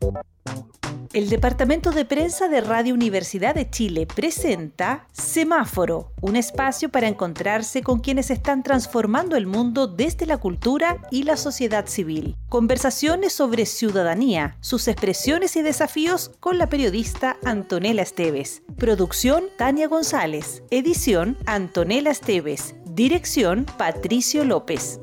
El Departamento de Prensa de Radio Universidad de Chile presenta Semáforo, un espacio para encontrarse con quienes están transformando el mundo desde la cultura y la sociedad civil. Conversaciones sobre ciudadanía, sus expresiones y desafíos con la periodista Antonella Esteves. Producción Tania González. Edición Antonella Esteves. Dirección Patricio López.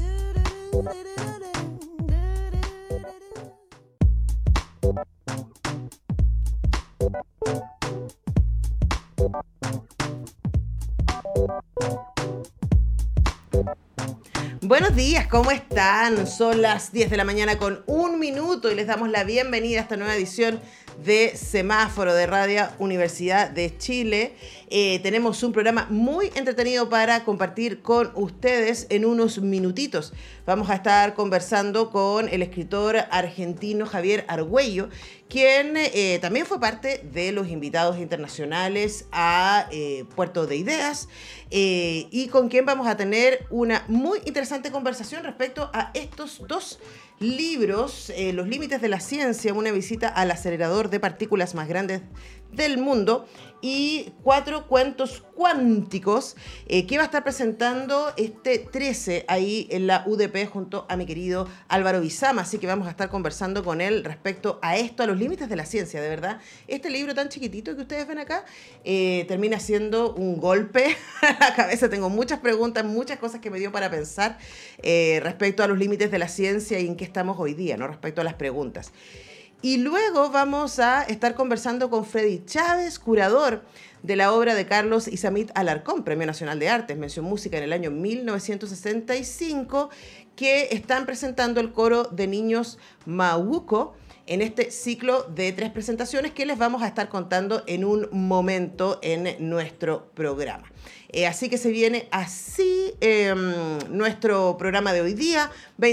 Buenos días, ¿cómo están? Son las 10 de la mañana con 1 minuto y les damos la bienvenida a esta nueva edición de Semáforo de Radio Universidad de Chile. Tenemos un programa muy entretenido para compartir con ustedes en unos minutitos. Vamos a estar conversando con el escritor argentino Javier Argüello, quien también fue parte de los invitados internacionales a Puerto de Ideas y con quien vamos a tener una muy interesante conversación respecto a estos dos libros, Los límites de la ciencia, una visita al acelerador de partículas más grandes del mundo, y 4 cuentos cuánticos que va a estar presentando este 13 ahí en la UDP junto a mi querido Álvaro Bizama. Así que vamos a estar conversando con él respecto a esto, a los límites de la ciencia. De verdad, este libro tan chiquitito que ustedes ven acá termina siendo un golpe a la cabeza. Tengo muchas preguntas, muchas cosas que me dio para pensar respecto a los límites de la ciencia y en qué estamos hoy día, ¿no? Respecto a las preguntas. Y luego vamos a estar conversando con Freddy Chávez, curador de la obra de Carlos Isamit Alarcón, Premio Nacional de Artes, mención música en el año 1965, que están presentando el coro de niños Mauco en este ciclo de 3 presentaciones que les vamos a estar contando en un momento en nuestro programa. Así que se viene así nuestro programa de hoy día,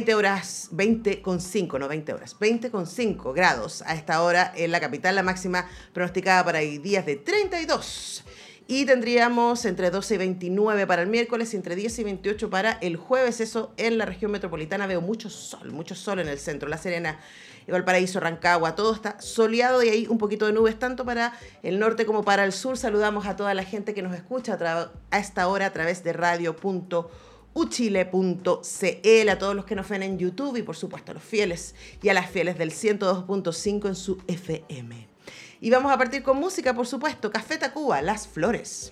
20,5 grados a esta hora en la capital, la máxima pronosticada para hoy días de 32. Y tendríamos entre 12 y 29 para el miércoles y entre 10 y 28 para el jueves. Eso en la región metropolitana. Veo mucho sol en el centro, La Serena, Valparaíso, Rancagua, todo está soleado y hay un poquito de nubes tanto para el norte como para el sur. Saludamos a toda la gente que nos escucha a esta hora a través de radio.uchile.cl, a todos los que nos ven en YouTube y por supuesto a los fieles y a las fieles del 102.5 en su FM. Y vamos a partir con música, por supuesto. Café Tacuba, Las Flores.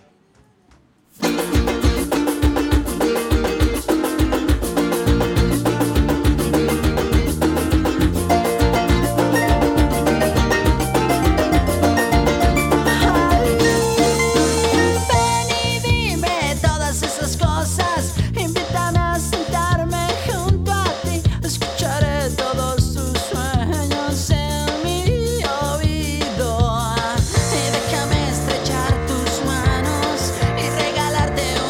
Déjame estrechar tus manos y regalarte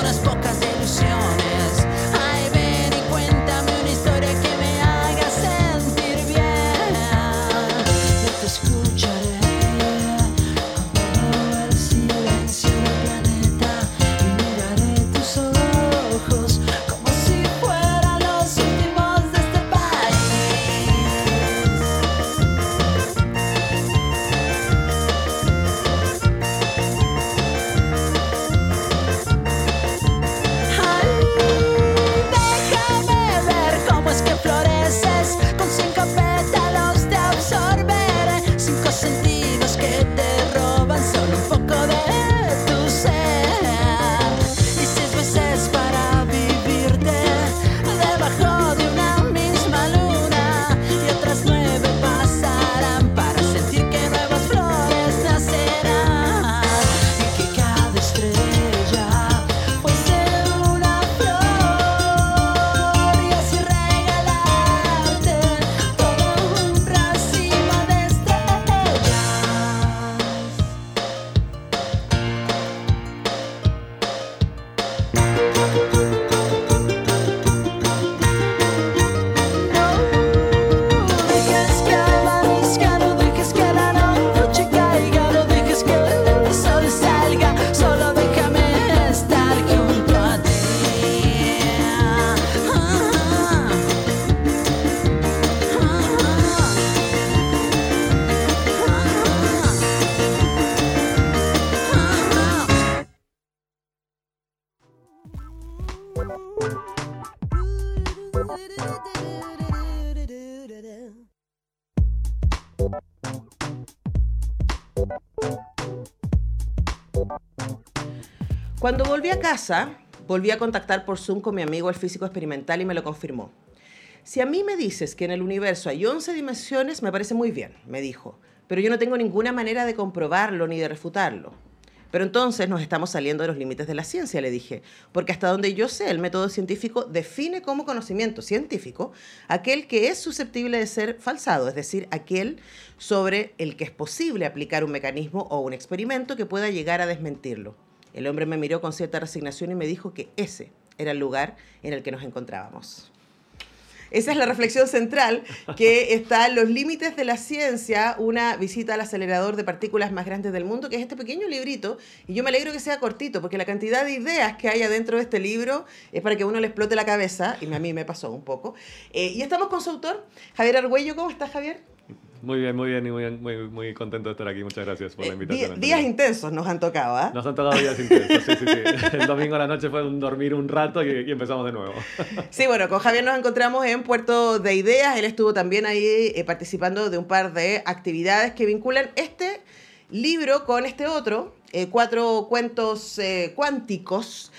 Cuando volví a casa, volví a contactar por Zoom con mi amigo el físico experimental y me lo confirmó. Si a mí me dices que en el universo hay 11 dimensiones, me parece muy bien, me dijo, pero yo no tengo ninguna manera de comprobarlo ni de refutarlo. Pero entonces nos estamos saliendo de los límites de la ciencia, le dije, porque hasta donde yo sé, el método científico define como conocimiento científico aquel que es susceptible de ser falsado, es decir, aquel sobre el que es posible aplicar un mecanismo o un experimento que pueda llegar a desmentirlo. El hombre me miró con cierta resignación y me dijo que ese era el lugar en el que nos encontrábamos. Esa es la reflexión central, que está en los límites de la ciencia, una visita al acelerador de partículas más grandes del mundo, que es este pequeño librito, y yo me alegro que sea cortito, porque la cantidad de ideas que hay adentro de este libro es para que uno le explote la cabeza, y a mí me pasó un poco. Y estamos con su autor, Javier Argüello. ¿Cómo estás, Javier? Muy bien, y muy contento de estar aquí. Muchas gracias por la invitación. Días intensos nos han tocado, ¿eh? Nos han tocado días intensos, sí. El domingo a la noche fue dormir un rato y empezamos de nuevo. Sí, bueno, con Javier nos encontramos en Puerto de Ideas. Él estuvo también ahí participando de un par de actividades que vinculan este libro con este otro, 4 cuentos cuánticos,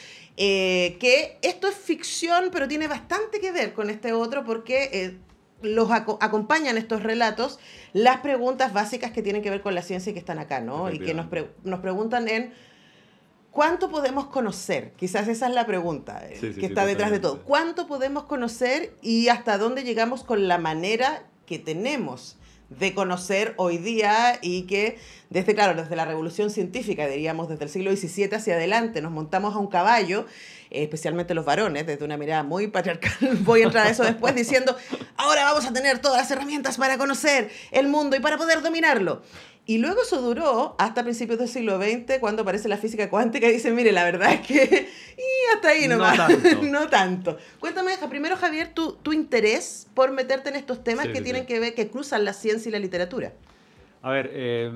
que esto es ficción, pero tiene bastante que ver con este otro porque los acompañan estos relatos las preguntas básicas que tienen que ver con la ciencia y que están acá, ¿no? Y que nos preguntan en ¿cuánto podemos conocer? Quizás esa es la pregunta que está detrás de todo. ¿Cuánto podemos conocer y hasta dónde llegamos con la manera que tenemos de conocer hoy día y que desde la revolución científica, diríamos desde el siglo XVII hacia adelante, nos montamos a un caballo, especialmente los varones, desde una mirada muy patriarcal, voy a entrar a eso después, diciendo, ahora vamos a tener todas las herramientas para conocer el mundo y para poder dominarlo. Y luego eso duró hasta principios del siglo XX, cuando aparece la física cuántica y dicen, mire, la verdad es que y hasta ahí nomás, no tanto. Cuéntame, primero, Javier, tu interés por meterte en estos temas que tienen que ver, que cruzan la ciencia y la literatura. A ver,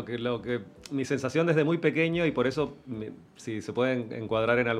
mi sensación desde muy pequeño, y por eso, si se puede encuadrar en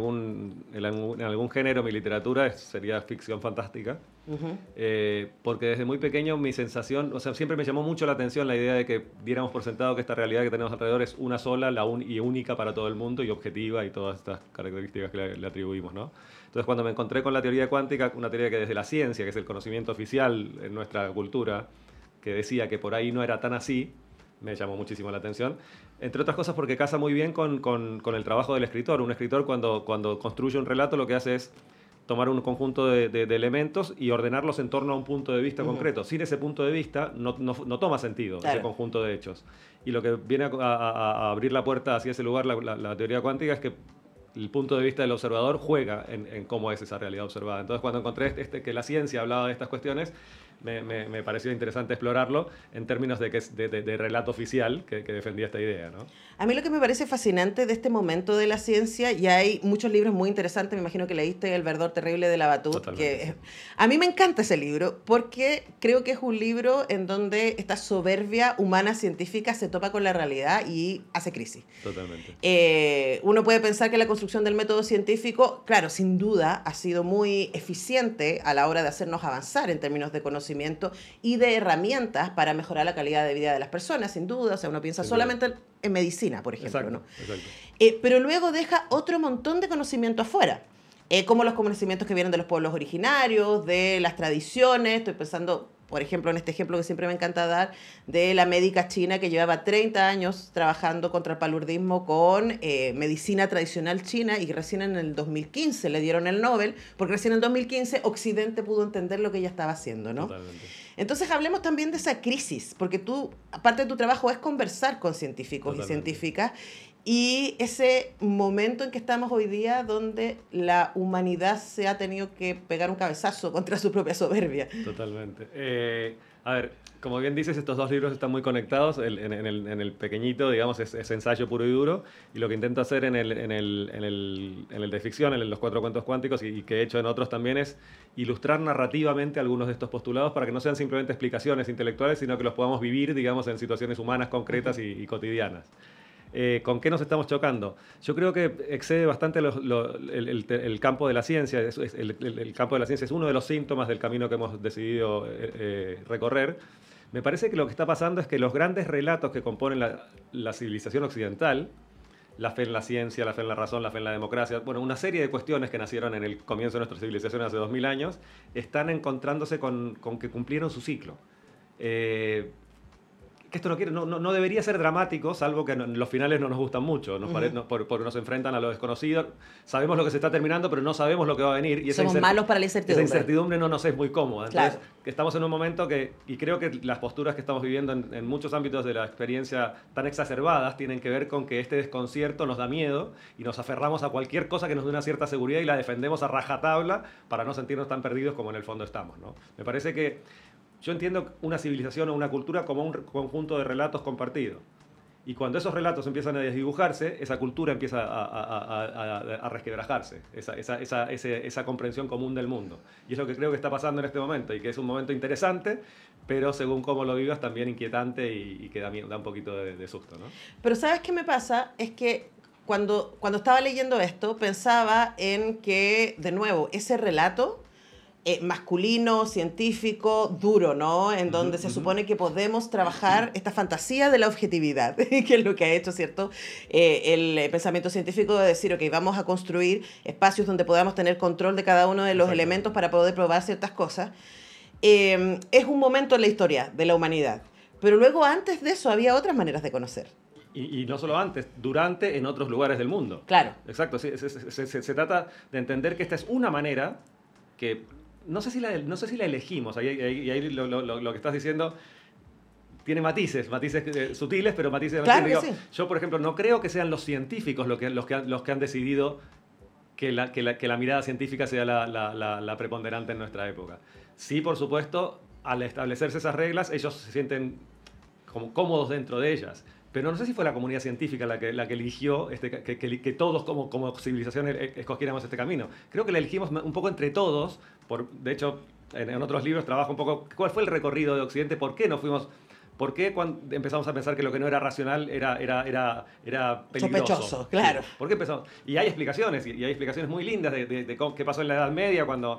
algún género, mi literatura sería ficción fantástica. Uh-huh. Porque desde muy pequeño mi sensación, o sea, siempre me llamó mucho la atención la idea de que diéramos por sentado que esta realidad que tenemos alrededor es una sola y única para todo el mundo y objetiva y todas estas características que le atribuimos, ¿no? Entonces, cuando me encontré con la teoría cuántica, una teoría que desde la ciencia, que es el conocimiento oficial en nuestra cultura, que decía que por ahí no era tan así, me llamó muchísimo la atención. Entre otras cosas porque casa muy bien con el trabajo del escritor. Un escritor cuando construye un relato lo que hace es tomar un conjunto de elementos y ordenarlos en torno a un punto de vista concreto. Sin ese punto de vista no toma sentido ese conjunto de hechos. Y lo que viene a abrir la puerta hacia ese lugar, la teoría cuántica, es que el punto de vista del observador juega en cómo es esa realidad observada. Entonces, cuando encontré que la ciencia hablaba de estas cuestiones, me pareció interesante explorarlo en términos de relato oficial que defendía esta idea, ¿no? A mí lo que me parece fascinante de este momento de la ciencia, y hay muchos libros muy interesantes, me imagino que leíste El verdor terrible de Labatut, que a mí me encanta ese libro porque creo que es un libro en donde esta soberbia humana científica se topa con la realidad y hace crisis. Totalmente. Uno puede pensar que la construcción del método científico, claro, sin duda, ha sido muy eficiente a la hora de hacernos avanzar en términos de conocimiento y de herramientas para mejorar la calidad de vida de las personas, sin duda. O sea, uno piensa solamente en medicina, por ejemplo. Exacto, ¿no? Exacto. Pero luego deja otro montón de conocimiento afuera, como los conocimientos que vienen de los pueblos originarios, de las tradiciones. Estoy pensando, por ejemplo, en este ejemplo que siempre me encanta dar, de la médica china que llevaba 30 años trabajando contra el paludismo con medicina tradicional china, y recién en el 2015 le dieron el Nobel, porque recién en el 2015 Occidente pudo entender lo que ella estaba haciendo, ¿no? Totalmente. Entonces hablemos también de esa crisis, porque tú, aparte de tu trabajo, es conversar con científicos y científicas, y ese momento en que estamos hoy día donde la humanidad se ha tenido que pegar un cabezazo contra su propia soberbia. Totalmente. A ver, como bien dices, estos dos libros están muy conectados. En el pequeñito, digamos, es ensayo puro y duro, y lo que intento hacer en el de ficción, en los 4 cuentos cuánticos, y que he hecho en otros también, es ilustrar narrativamente algunos de estos postulados para que no sean simplemente explicaciones intelectuales, sino que los podamos vivir, digamos, en situaciones humanas concretas y cotidianas. ¿Con qué nos estamos chocando? Yo creo que excede bastante el campo de la ciencia. El campo de la ciencia es uno de los síntomas del camino que hemos decidido recorrer. Me parece que lo que está pasando es que los grandes relatos que componen la civilización occidental, la fe en la ciencia, la fe en la razón, la fe en la democracia, bueno, una serie de cuestiones que nacieron en el comienzo de nuestra civilización hace 2000 años, están encontrándose con que cumplieron su ciclo. Que esto no debería ser dramático, salvo que los finales no nos gustan mucho, porque nos enfrentan a lo desconocido. Sabemos lo que se está terminando, pero no sabemos lo que va a venir. Y somos malos para la incertidumbre. Esa incertidumbre no nos es muy cómoda. Entonces, claro. Estamos en un momento y creo que las posturas que estamos viviendo en muchos ámbitos de la experiencia tan exacerbadas tienen que ver con que este desconcierto nos da miedo y nos aferramos a cualquier cosa que nos dé una cierta seguridad y la defendemos a rajatabla para no sentirnos tan perdidos como en el fondo estamos, ¿no? Me parece que yo entiendo una civilización o una cultura como un conjunto de relatos compartidos. Y cuando esos relatos empiezan a desdibujarse, esa cultura empieza a resquebrajarse, esa comprensión común del mundo. Y es lo que creo que está pasando en este momento, y que es un momento interesante, pero según cómo lo vivas, también inquietante y que da un poquito de susto, ¿no? Pero ¿sabes qué me pasa? Es que cuando estaba leyendo esto, pensaba en que, de nuevo, ese relato masculino, científico, duro, ¿no? En donde se supone que podemos trabajar esta fantasía de la objetividad, que es lo que ha hecho, ¿cierto? El pensamiento científico de decir, ok, vamos a construir espacios donde podamos tener control de cada uno de los elementos para poder probar ciertas cosas. Es un momento en la historia de la humanidad. Pero luego, antes de eso, había otras maneras de conocer. Y no solo antes, durante, en otros lugares del mundo. Claro. Exacto. Se trata de entender que esta es una manera que... No sé si la elegimos, ahí lo que estás diciendo tiene matices sutiles, pero matices... Claro que sí. Yo, por ejemplo, no creo que sean los científicos los que han decidido que la mirada científica sea la preponderante en nuestra época. Sí, por supuesto, al establecerse esas reglas, ellos se sienten como cómodos dentro de ellas. Pero no sé si fue la comunidad científica la que eligió que todos como civilización escogiéramos este camino. Creo que la elegimos un poco entre todos. De hecho, en otros libros trabajo un poco cuál fue el recorrido de Occidente, por qué nos fuimos... ¿Por qué cuando empezamos a pensar que lo que no era racional era peligroso? Sospechoso, claro. Sí. ¿Por qué empezamos? Y hay explicaciones, y hay explicaciones muy lindas de qué pasó en la Edad Media cuando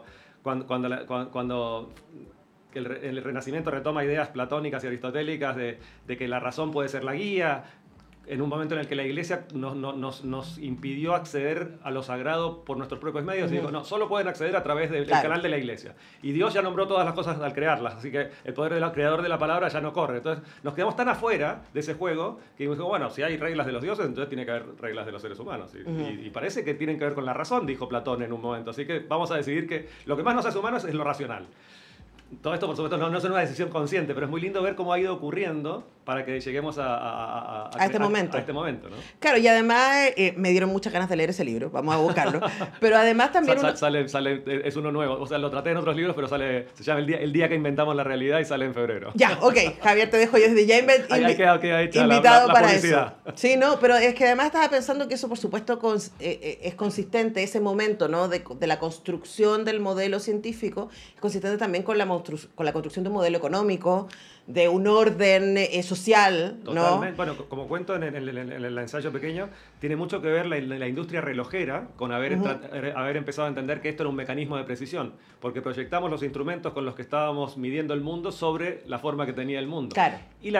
el Renacimiento retoma ideas platónicas y aristotélicas de que la razón puede ser la guía, en un momento en el que la Iglesia nos impidió acceder a lo sagrado por nuestros propios medios. Y digo, no, solo pueden acceder a través del canal de la Iglesia. Y Dios ya nombró todas las cosas al crearlas, así que el poder del creador de la palabra ya no corre. Entonces nos quedamos tan afuera de ese juego que dijimos, bueno, si hay reglas de los dioses, entonces tiene que haber reglas de los seres humanos. Y parece que tienen que ver con la razón, dijo Platón en un momento. Así que vamos a decidir que lo que más nos hace humanos es lo racional. Todo esto, por supuesto, no es una decisión consciente, pero es muy lindo ver cómo ha ido ocurriendo para que lleguemos a este momento. A este momento, ¿no? Claro, y además me dieron muchas ganas de leer ese libro, vamos a buscarlo. Pero además también... Sale, es uno nuevo, o sea, lo traté en otros libros, pero se llama el día que inventamos la realidad y sale en febrero. Ya, ok, Javier, te dejo yo desde ya queda hecha invitado la para publicidad. eso. Sí, no, pero es que además estaba pensando que eso, por supuesto, es consistente, ese momento, ¿no? de la construcción del modelo científico, es consistente también con la construcción de un modelo económico, de un orden social, ¿no? Totalmente. Bueno, como cuento en el ensayo pequeño, tiene mucho que ver la industria relojera con haber empezado a entender que esto era un mecanismo de precisión, porque proyectamos los instrumentos con los que estábamos midiendo el mundo sobre la forma que tenía el mundo. Claro.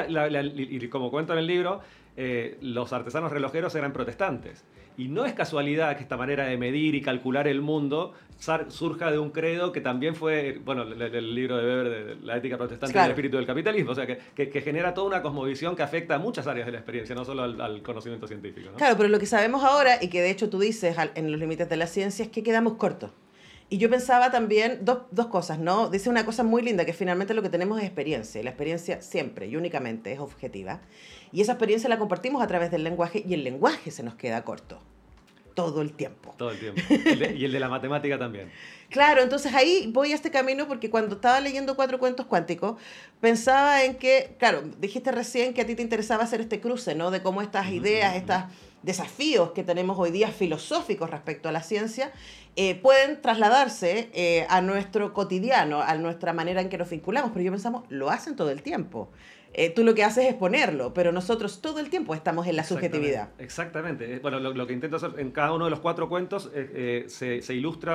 Y como cuento en el libro, los artesanos relojeros eran protestantes. Y no es casualidad que esta manera de medir y calcular el mundo surja de un credo que también fue, bueno, el libro de Weber de la ética protestante, claro, y el espíritu del capitalismo, o sea, que genera toda una cosmovisión que afecta a muchas áreas de la experiencia, no solo al conocimiento científico, ¿no? Claro, pero lo que sabemos ahora, y que de hecho tú dices en los límites de la ciencia, es que quedamos cortos. Y yo pensaba también dos cosas, ¿no? Dice una cosa muy linda, que finalmente lo que tenemos es experiencia, y la experiencia siempre y únicamente es objetiva. Y esa experiencia la compartimos a través del lenguaje, y el lenguaje se nos queda corto. Todo el tiempo. Todo el tiempo. Y el de la matemática también. Claro, entonces ahí voy a este camino porque cuando estaba leyendo 4 cuentos cuánticos, pensaba en que, claro, dijiste recién que a ti te interesaba hacer este cruce, ¿no? De cómo estas ideas, estos desafíos que tenemos hoy día filosóficos respecto a la ciencia, pueden trasladarse a nuestro cotidiano, a nuestra manera en que nos vinculamos. Pero yo pensamos, lo hacen todo el tiempo. Tú lo que haces es ponerlo, pero nosotros todo el tiempo estamos en la subjetividad. Exactamente. Bueno, lo que intento hacer en cada uno de los 4 cuentos se ilustra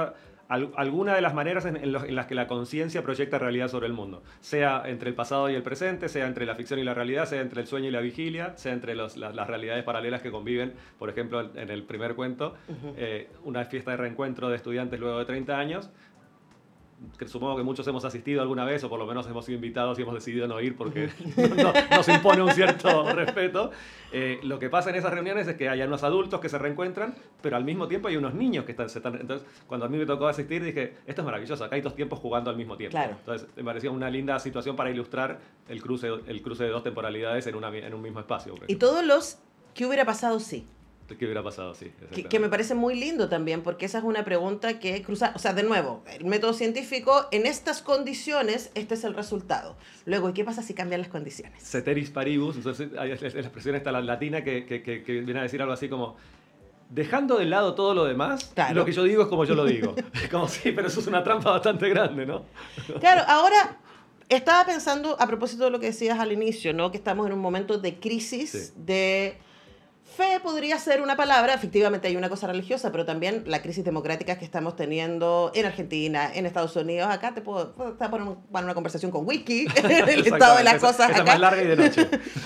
alguna de las maneras en las que la conciencia proyecta realidad sobre el mundo. Sea entre el pasado y el presente, sea entre la ficción y la realidad, sea entre el sueño y la vigilia, sea entre las realidades paralelas que conviven. Por ejemplo, en el primer cuento, una fiesta de reencuentro de estudiantes luego de 30 años, que supongo que muchos hemos asistido alguna vez, o por lo menos hemos sido invitados y hemos decidido no ir porque nos impone un cierto respeto. Lo que pasa en esas reuniones es que hay unos adultos que se reencuentran, pero al mismo tiempo hay unos niños que están... Entonces, cuando a mí me tocó asistir, dije, esto es maravilloso, acá hay dos tiempos jugando al mismo tiempo. Claro. Entonces, me parecía una linda situación para ilustrar el cruce de dos temporalidades en un mismo espacio. Y todos los ¿qué hubiera pasado si? ¿Qué hubiera pasado? Sí. Que me parece muy lindo también, porque esa es una pregunta que cruza, o sea, de nuevo, el método científico, en estas condiciones, este es el resultado. Luego, ¿y qué pasa si cambian las condiciones? Ceteris paribus, entonces hay la expresión esta latina que viene a decir algo así como, dejando de lado todo lo demás, claro, lo que yo digo es como yo lo digo. Es como, sí, pero eso es una trampa bastante grande, ¿no? Claro, ahora... Estaba pensando, a propósito de lo que decías al inicio, ¿no? Que estamos en un momento de crisis, sí, de... Fe podría ser una palabra, efectivamente hay una cosa religiosa, pero también la crisis democrática que estamos teniendo en Argentina, en Estados Unidos. Acá te puedo poner una conversación con Wiki, el estado de las cosas esa acá. Es más larga y de noche.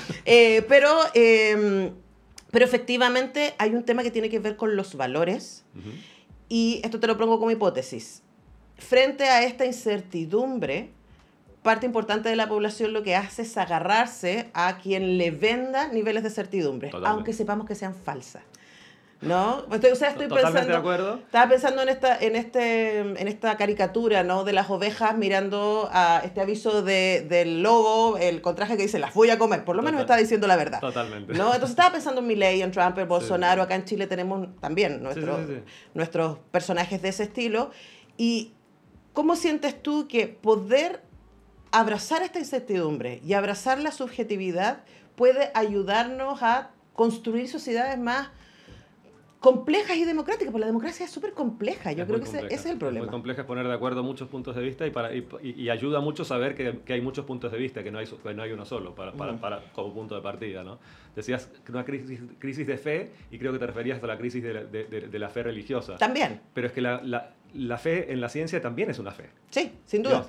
Pero efectivamente hay un tema que tiene que ver con los valores, y esto te lo pongo como hipótesis. Frente a esta incertidumbre, parte importante de la población lo que hace es agarrarse a quien le venda niveles de certidumbre, totalmente, aunque sepamos que sean falsas, ¿no? Estoy totalmente pensando, de acuerdo. Estaba pensando en esta caricatura, ¿no? De las ovejas mirando a este aviso del lobo, el contraje que dice, las voy a comer, por lo menos está diciendo la verdad. Totalmente. ¿No? Entonces estaba pensando en Milei, en Trump, en Bolsonaro, sí. Acá en Chile tenemos también nuestros personajes de ese estilo. ¿Y cómo sientes tú que poder abrazar esta incertidumbre y abrazar la subjetividad puede ayudarnos a construir sociedades más complejas y democráticas? Porque la democracia es súper compleja. Yo creo que ese es el problema. Es muy compleja, es poner de acuerdo muchos puntos de vista y ayuda mucho saber que hay muchos puntos de vista, que no hay uno solo como punto de partida, ¿no? Decías que una crisis de fe, y creo que te referías a la crisis de la fe religiosa. También. Pero es que la fe en la ciencia también es una fe. Sí, sin duda.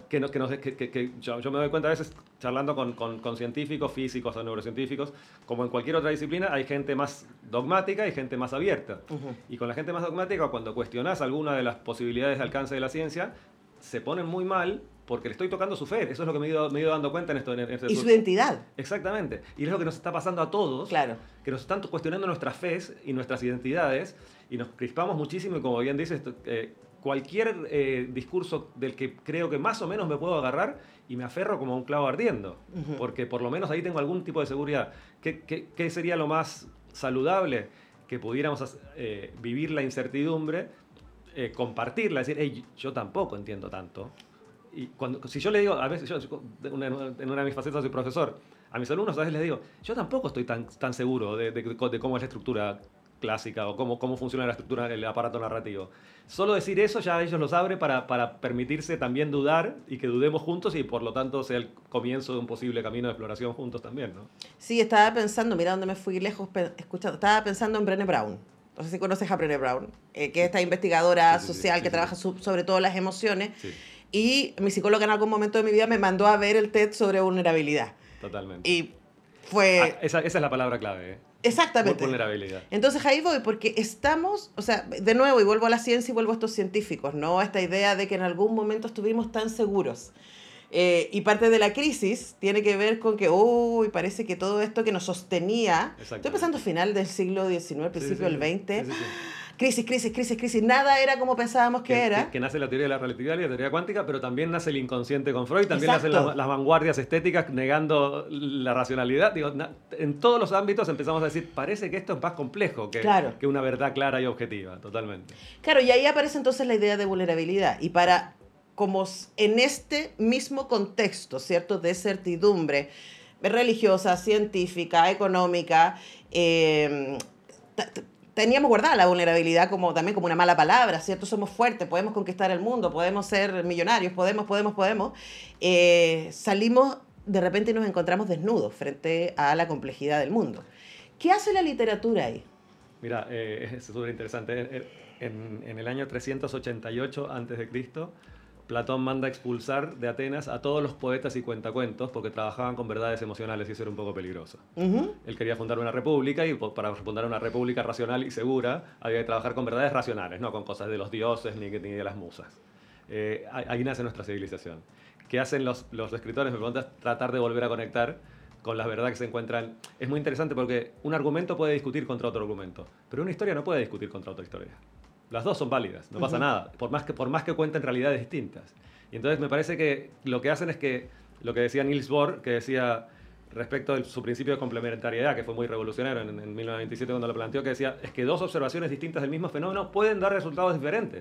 Yo me doy cuenta a veces, charlando con científicos, físicos o neurocientíficos, como en cualquier otra disciplina, hay gente más dogmática y gente más abierta. Y con la gente más dogmática, cuando cuestionás alguna de las posibilidades de alcance de la ciencia, se ponen muy mal porque le estoy tocando su fe. Eso es lo que me he ido dando cuenta en esto. Y su identidad. Exactamente. Y es lo que nos está pasando a todos, claro, que nos están cuestionando nuestras fes y nuestras identidades, y nos crispamos muchísimo, y como bien dices, cualquier discurso del que creo que más o menos me puedo agarrar y me aferro como a un clavo ardiendo, porque por lo menos ahí tengo algún tipo de seguridad. ¿Qué sería lo más saludable? Que pudiéramos vivir la incertidumbre, compartirla, decir, hey, yo tampoco entiendo tanto. Y si yo le digo, a veces en una de mis facetas soy profesor, a mis alumnos a veces les digo, yo tampoco estoy tan seguro de cómo es la estructura clásica o cómo funciona la estructura del aparato narrativo. Solo decir eso ya ellos los abre para permitirse también dudar, y que dudemos juntos, y por lo tanto sea el comienzo de un posible camino de exploración juntos también, ¿no? Sí, estaba pensando, mira dónde me fui lejos escuchando, estaba pensando en Brené Brown. No sé si conoces a Brené Brown, que es esta investigadora social que trabaja sobre todo las emociones. Sí. Y mi psicóloga en algún momento de mi vida me mandó a ver el TED sobre vulnerabilidad. Totalmente. Y fue... esa es la palabra clave, ¿eh? Exactamente. Vulnerabilidad. Entonces ahí voy, porque estamos, o sea, de nuevo, y vuelvo a la ciencia y vuelvo a estos científicos, ¿no? Esta idea de que en algún momento estuvimos tan seguros. Y parte de la crisis tiene que ver con que, parece que todo esto que nos sostenía, estoy pensando final del siglo XIX, principio del XX, crisis, nada era como pensábamos que era. Que nace la teoría de la relatividad y la teoría cuántica, pero también nace el inconsciente con Freud, también nacen las vanguardias estéticas negando la racionalidad. Digo, en todos los ámbitos empezamos a decir, parece que esto es más complejo que una verdad clara y objetiva, totalmente. Claro, y ahí aparece entonces la idea de vulnerabilidad, y como en este mismo contexto, ¿cierto?, de certidumbre religiosa, científica, económica, teníamos guardada la vulnerabilidad también como una mala palabra, ¿cierto? Somos fuertes, podemos conquistar el mundo, podemos ser millonarios, podemos. Salimos de repente y nos encontramos desnudos frente a la complejidad del mundo. ¿Qué hace la literatura ahí? Mira, es súper interesante. en el año 388 a.C., Platón manda expulsar de Atenas a todos los poetas y cuentacuentos porque trabajaban con verdades emocionales y eso era un poco peligroso. Él quería fundar una república y para fundar una república racional y segura había que trabajar con verdades racionales, no con cosas de los dioses ni de las musas. Ahí nace nuestra civilización. ¿Qué hacen los escritores? Me preguntas, tratar de volver a conectar con la verdad que se encuentran. Es muy interesante porque un argumento puede discutir contra otro argumento, pero una historia no puede discutir contra otra historia. Las dos son válidas, no pasa nada, por más que cuenten realidades distintas. Y entonces me parece que lo que hacen es que, lo que decía Niels Bohr, que decía respecto de su principio de complementariedad, que fue muy revolucionario en 1927 cuando lo planteó, que decía, es que dos observaciones distintas del mismo fenómeno pueden dar resultados diferentes.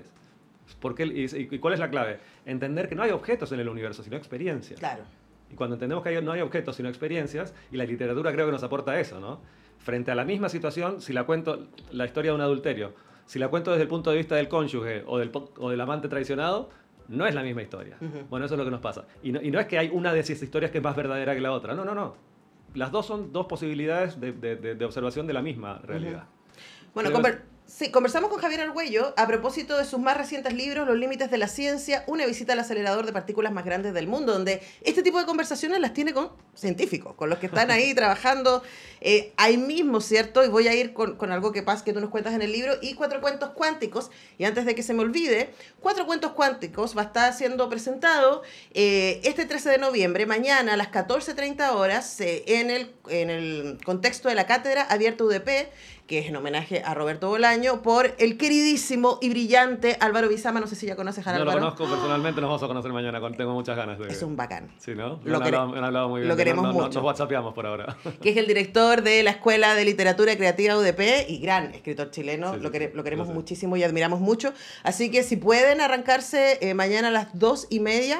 ¿Y cuál es la clave? Entender que no hay objetos en el universo, sino experiencias. Claro. Y cuando entendemos que no hay objetos, sino experiencias, y la literatura creo que nos aporta eso, ¿no? Frente a la misma situación, si la cuento, la historia de un adulterio, si la cuento desde el punto de vista del cónyuge o del amante traicionado, no es la misma historia. Bueno, eso es lo que nos pasa. Y no es que hay una de esas historias que es más verdadera que la otra. No. Las dos son dos posibilidades de observación de la misma realidad. Bueno, conversamos con Javier Argüello a propósito de sus más recientes libros, Los límites de la ciencia, una visita al acelerador de partículas más grandes del mundo, donde este tipo de conversaciones las tiene con científicos, con los que están ahí trabajando ahí mismo, ¿cierto? Y voy a ir con algo que tú nos cuentas en el libro, y 4 cuentos cuánticos. Y antes de que se me olvide, 4 cuentos cuánticos va a estar siendo presentado este 13 de noviembre, mañana a las 14:30 horas, en el contexto de la Cátedra Abierta UDP, que es en homenaje a Roberto Bolaño, por el queridísimo y brillante Álvaro Bizama. No sé si ya conoces a Álvaro. No lo conozco personalmente, nos vamos a conocer mañana, tengo muchas ganas de... Es un bacán. Sí, ¿no? Lo han hablado muy bien. Lo queremos mucho. Nos whatsappeamos por ahora. Que es el director de la Escuela de Literatura Creativa UDP y gran escritor chileno. Sí, lo queremos sí. muchísimo y admiramos mucho. Así que si pueden arrancarse mañana a las 2:30.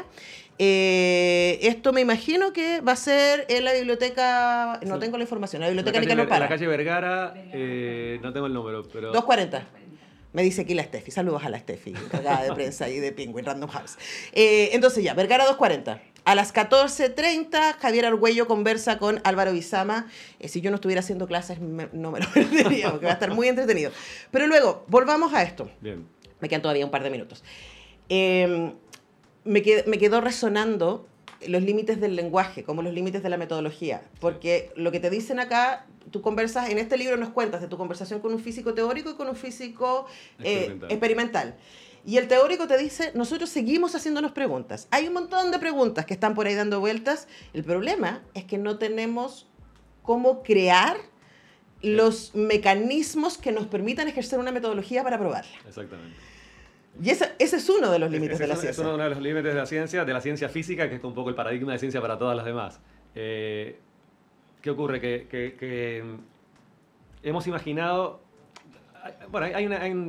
Esto me imagino que va a ser en la biblioteca, no tengo la información, la biblioteca Nicanor Parra. En la calle Vergara, no tengo el número, pero... 2:40. Me dice aquí la Steffi. Saludos a la Steffi, encargada de prensa y de Penguin Random House. Entonces ya, Vergara 2:40. A las 14:30, Javier Argüello conversa con Álvaro Bizama. Si yo no estuviera haciendo clases, no me lo perdería, porque va a estar muy entretenido. Pero luego, volvamos a esto. Bien. Me quedan todavía un par de minutos. Me quedó resonando los límites del lenguaje, como los límites de la metodología, porque lo que te dicen acá, tú conversas, en este libro nos cuentas de tu conversación con un físico teórico y con un físico experimental. Y el teórico te dice, nosotros seguimos haciéndonos preguntas. Hay un montón de preguntas que están por ahí dando vueltas. El problema es que no tenemos cómo crear los mecanismos que nos permitan ejercer una metodología para probarla. Exactamente. Y ese es uno de los límites de la ciencia. Es uno de los límites de la ciencia física, que es un poco el paradigma de ciencia para todas las demás. ¿Qué ocurre? Que hemos imaginado... Bueno, hay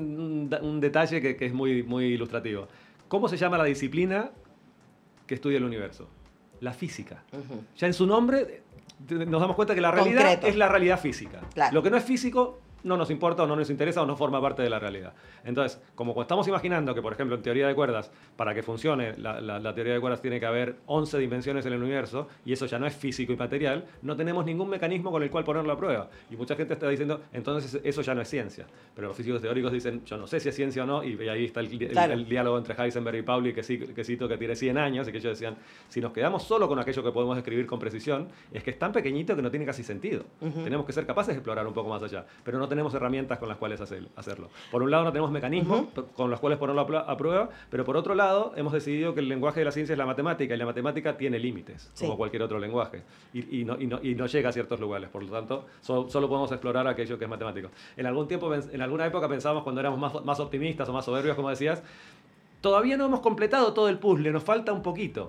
un detalle que es muy, muy ilustrativo. ¿Cómo se llama la disciplina que estudia el universo? La física. Ya en su nombre nos damos cuenta que la realidad Concreto. es la realidad física. Claro. Lo que no es físico no nos importa o no nos interesa o no forma parte de la realidad. Entonces, como estamos imaginando que, por ejemplo, en teoría de cuerdas, para que funcione la teoría de cuerdas tiene que haber 11 dimensiones en el universo, y eso ya no es físico y material, no tenemos ningún mecanismo con el cual ponerlo a prueba. Y mucha gente está diciendo, entonces eso ya no es ciencia. Pero los físicos teóricos dicen, yo no sé si es ciencia o no, y ahí está el diálogo entre Heisenberg y Pauli, que cito, que tiene 100 años, y que ellos decían, si nos quedamos solo con aquello que podemos describir con precisión, es que es tan pequeñito que no tiene casi sentido. Tenemos que ser capaces de explorar un poco más allá, pero no tenemos herramientas con las cuales hacerlo. Por un lado no tenemos mecanismos con los cuales ponerlo a prueba, pero por otro lado hemos decidido que el lenguaje de la ciencia es la matemática, y la matemática tiene límites, como cualquier otro lenguaje, y no llega a ciertos lugares. Por lo tanto, solo podemos explorar aquello que es matemático. En alguna época pensábamos, cuando éramos más optimistas o más soberbios, como decías, todavía no hemos completado todo el puzzle, nos falta un poquito.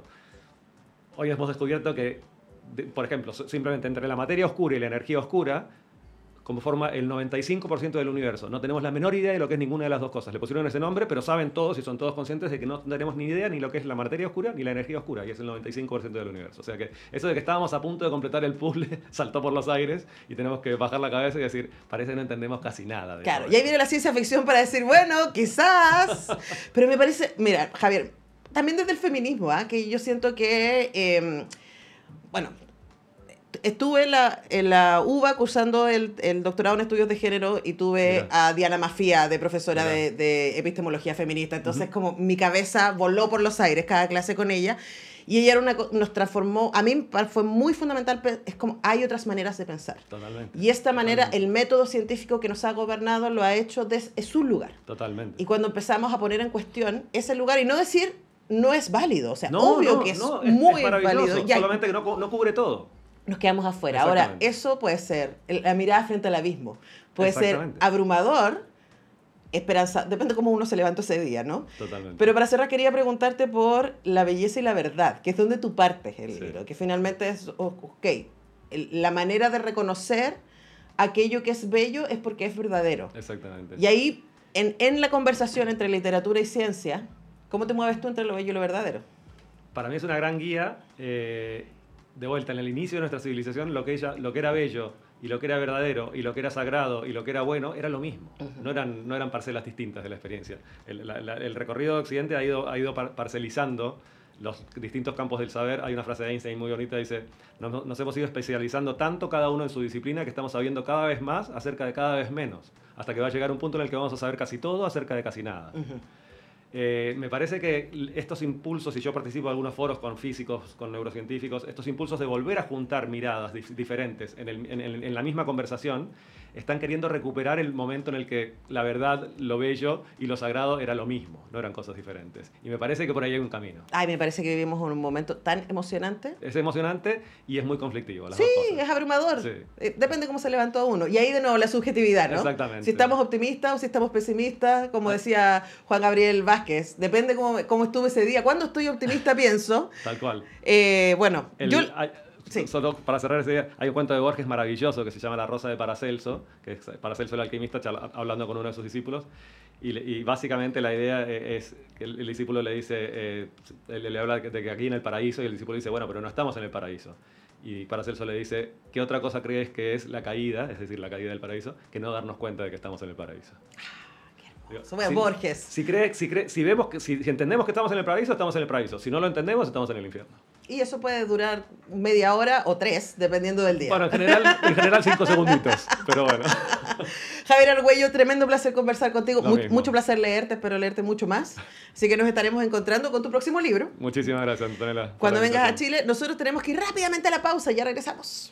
Hoy hemos descubierto que, por ejemplo, simplemente entre la materia oscura y la energía oscura, como forma el 95% del universo. No tenemos la menor idea de lo que es ninguna de las dos cosas. Le pusieron ese nombre, pero saben todos y son todos conscientes de que no tenemos ni idea ni lo que es la materia oscura ni la energía oscura, y es el 95% del universo. O sea que eso de que estábamos a punto de completar el puzzle saltó por los aires, y tenemos que bajar la cabeza y decir, parece que no entendemos casi nada. Claro, y ahí viene la ciencia ficción para decir, bueno, quizás, pero me parece, mira, Javier, también desde el feminismo, que yo siento que, bueno, estuve en la UBA cursando el doctorado en estudios de género y tuve a Diana Mafía de profesora de epistemología feminista. Entonces, como mi cabeza voló por los aires cada clase con ella. Y ella nos transformó, a mí fue muy fundamental, es como hay otras maneras de pensar. Totalmente. Y esta manera, el método científico que nos ha gobernado lo ha hecho desde su lugar. Totalmente. Y cuando empezamos a poner en cuestión ese lugar y no decir, no es válido, o sea, obvio que es muy válido. Solamente que no cubre todo. Nos quedamos afuera. Ahora, eso puede ser la mirada frente al abismo. Puede ser abrumador, esperanza, depende cómo uno se levantó ese día, ¿no? Totalmente. Pero para cerrar quería preguntarte por la belleza y la verdad, que es donde tú partes el libro, que finalmente es, la manera de reconocer aquello que es bello es porque es verdadero. Exactamente. Y ahí, en la conversación entre literatura y ciencia, ¿cómo te mueves tú entre lo bello y lo verdadero? Para mí es una gran guía, de vuelta, en el inicio de nuestra civilización, lo que era bello y lo que era verdadero, y lo que era sagrado, y lo que era bueno, era lo mismo. No eran parcelas distintas de la experiencia. El recorrido de Occidente ha ido parcelizando los distintos campos del saber. Hay una frase de Einstein muy bonita, dice, nos hemos ido especializando tanto cada uno en su disciplina que estamos sabiendo cada vez más acerca de cada vez menos, hasta que va a llegar un punto en el que vamos a saber casi todo acerca de casi nada. Me parece que estos impulsos, y yo participo en algunos foros con físicos, con neurocientíficos, estos impulsos de volver a juntar miradas diferentes en la misma conversación, están queriendo recuperar el momento en el que la verdad, lo bello y lo sagrado era lo mismo, no eran cosas diferentes. Y me parece que por ahí hay un camino. Ay, me parece que vivimos un momento tan emocionante. Es emocionante y es muy conflictivo. Sí, es abrumador. Sí. Depende cómo se levantó uno. Y ahí de nuevo la subjetividad, ¿no? Exactamente. Si estamos optimistas o si estamos pesimistas, como decía Juan Gabriel Vázquez, depende cómo estuve ese día. Cuando estoy optimista pienso. Tal cual. Bueno, Sí. Solo para cerrar ese día, hay un cuento de Borges maravilloso que se llama La Rosa de Paracelso, que es Paracelso el alquimista hablando con uno de sus discípulos, y básicamente la idea es que el discípulo le dice, le habla de que aquí en el paraíso, y el discípulo dice, bueno, pero no estamos en el paraíso. Y Paracelso le dice, ¿qué otra cosa crees que es la caída, es decir, la caída del paraíso, que no darnos cuenta de que estamos en el paraíso? Borges. Si entendemos que estamos en el paraíso, estamos en el paraíso. Si no lo entendemos, estamos en el infierno. Y eso puede durar media hora o 3, dependiendo del día. Bueno, en general 5 segunditos, pero bueno. Javier Argüello, tremendo placer conversar contigo. Mucho placer leerte, espero leerte mucho más. Así que nos estaremos encontrando con tu próximo libro. Muchísimas gracias, Antonella. Cuando vengas a Chile, nosotros tenemos que ir rápidamente a la pausa. Ya regresamos.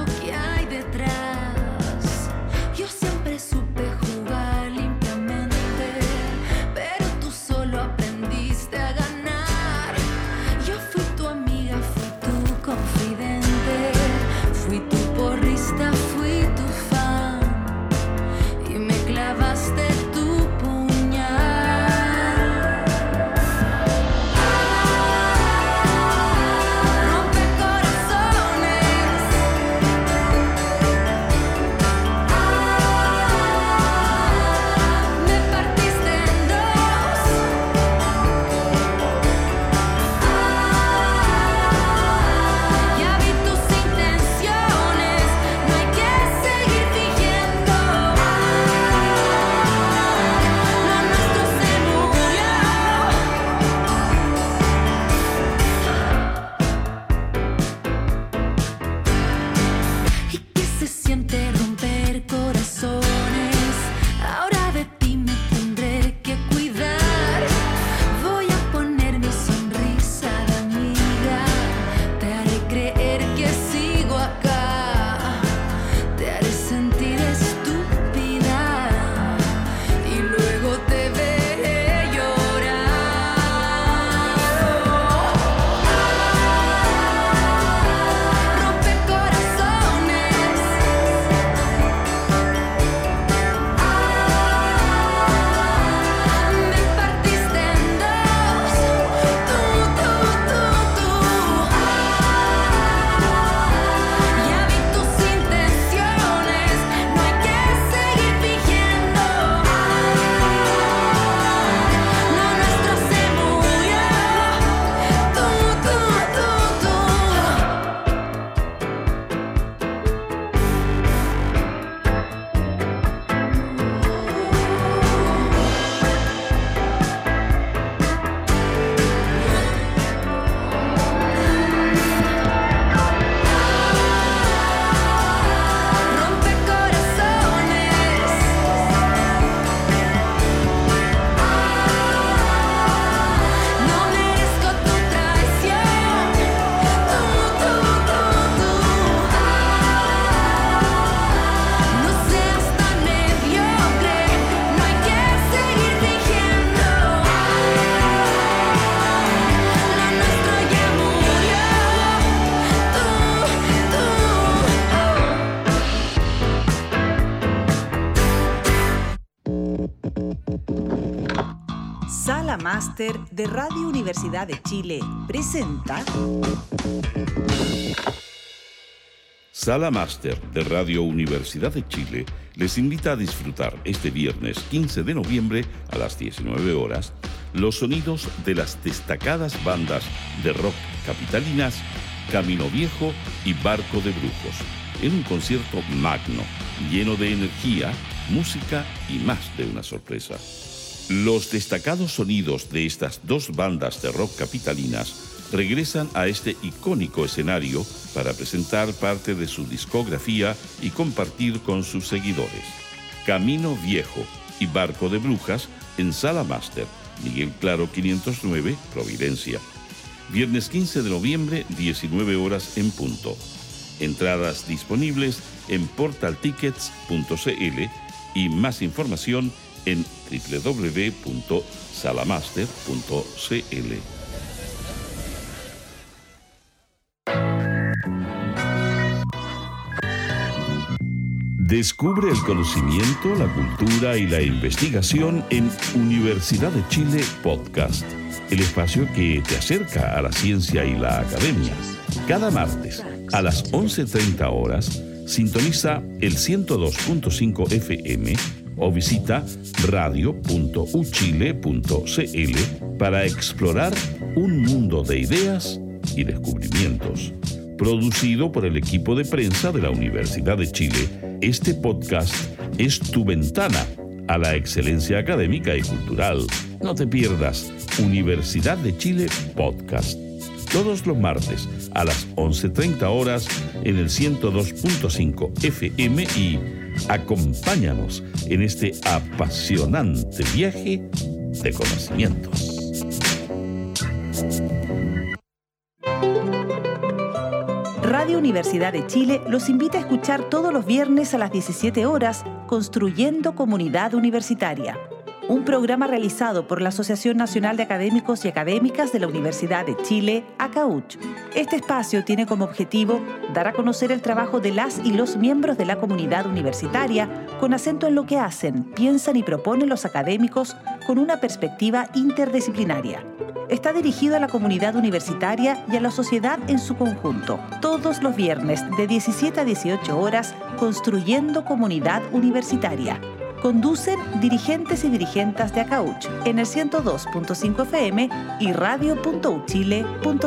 Yo siempre supe jugar limpiamente. Sala Máster de Radio Universidad de Chile presenta Sala Máster de Radio Universidad de Chile les invita a disfrutar este viernes 15 de noviembre a las 19 horas los sonidos de las destacadas bandas de rock capitalinas Camino Viejo y Barco de Brujos, en un concierto magno, lleno de energía, música y más de una sorpresa. Los destacados sonidos de estas dos bandas de rock capitalinas regresan a este icónico escenario para presentar parte de su discografía y compartir con sus seguidores. Camino Viejo y Barco de Brujas en Sala Máster, Miguel Claro 509, Providencia. Viernes 15 de noviembre, 19 horas en punto. Entradas disponibles en portaltickets.cl y más información en www.salamaster.cl. Descubre el conocimiento, la cultura y la investigación en Universidad de Chile Podcast, el espacio que te acerca a la ciencia y la academia. Cada martes a las 11:30 horas, sintoniza el 102.5 FM o visita radio.uchile.cl para explorar un mundo de ideas y descubrimientos. Producido por el equipo de prensa de la Universidad de Chile, este podcast es tu ventana a la excelencia académica y cultural. No te pierdas Universidad de Chile Podcast. Todos los martes a las 11:30 horas en el 102.5 FM y acompáñanos en este apasionante viaje de conocimientos. Radio Universidad de Chile los invita a escuchar todos los viernes a las 17 horas Construyendo Comunidad Universitaria, un programa realizado por la Asociación Nacional de Académicos y Académicas de la Universidad de Chile, ACAUCH. Este espacio tiene como objetivo dar a conocer el trabajo de las y los miembros de la comunidad universitaria con acento en lo que hacen, piensan y proponen los académicos con una perspectiva interdisciplinaria. Está dirigido a la comunidad universitaria y a la sociedad en su conjunto. Todos los viernes de 17 a 18 horas, Construyendo Comunidad Universitaria. Conducen dirigentes y dirigentas de ACAUCH en el 102.5 FM y radio.uchile.cl.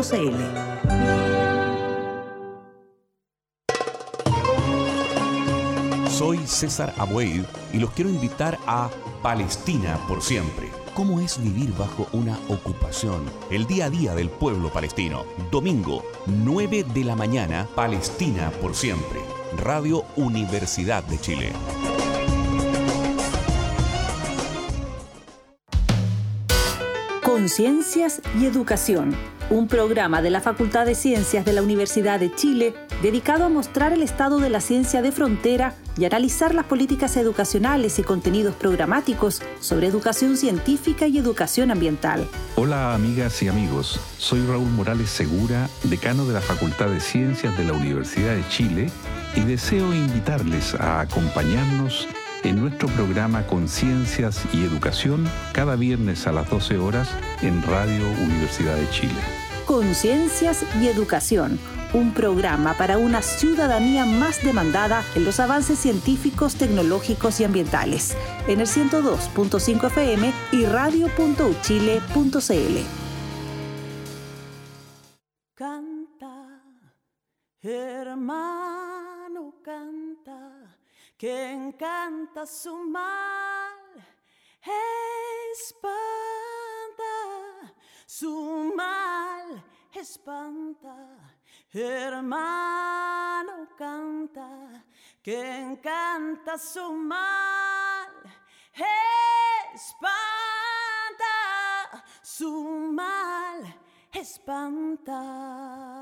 Soy César Abueid y los quiero invitar a Palestina por siempre. ¿Cómo es vivir bajo una ocupación? El día a día del pueblo palestino. Domingo, 9 de la mañana, Palestina por siempre. Radio Universidad de Chile. Conciencias y Educación, un programa de la Facultad de Ciencias de la Universidad de Chile dedicado a mostrar el estado de la ciencia de frontera y analizar las políticas educacionales y contenidos programáticos sobre educación científica y educación ambiental. Hola amigas y amigos, soy Raúl Morales Segura, decano de la Facultad de Ciencias de la Universidad de Chile y deseo invitarles a acompañarnos en nuestro programa Conciencias y Educación cada viernes a las 12 horas en Radio Universidad de Chile. Conciencias y Educación, un programa para una ciudadanía más demandada en los avances científicos, tecnológicos y ambientales, en el 102.5 FM y radio.uchile.cl. Canta, hermano, canta, que encanta su mal, espanta, su mal espanta. Hermano, canta, que encanta su mal, espanta, su mal espanta.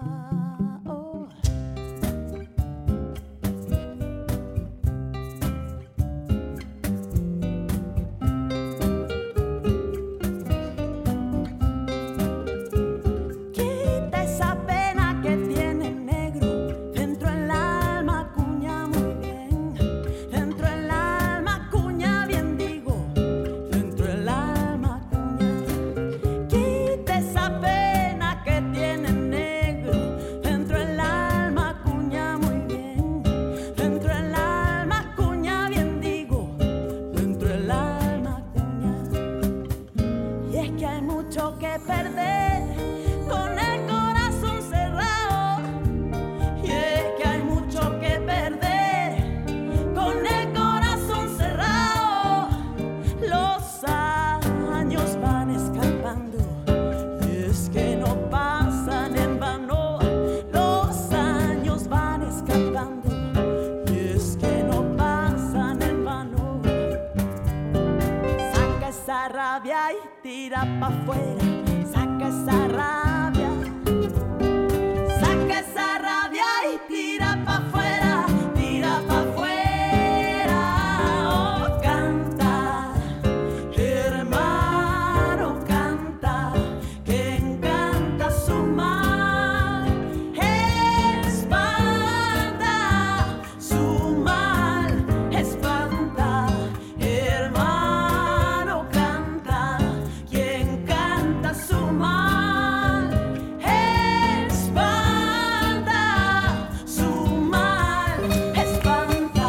rabia y tira pa' afuera. Saca esa rabia. Saca esa rabia y tira pa' afuera. Tira pa' afuera. Oh, canta, hermano, canta. Quien canta su mal espanta. Su mal espanta. Hermano, canta. Quien canta su mal espanta. Su mal espanta.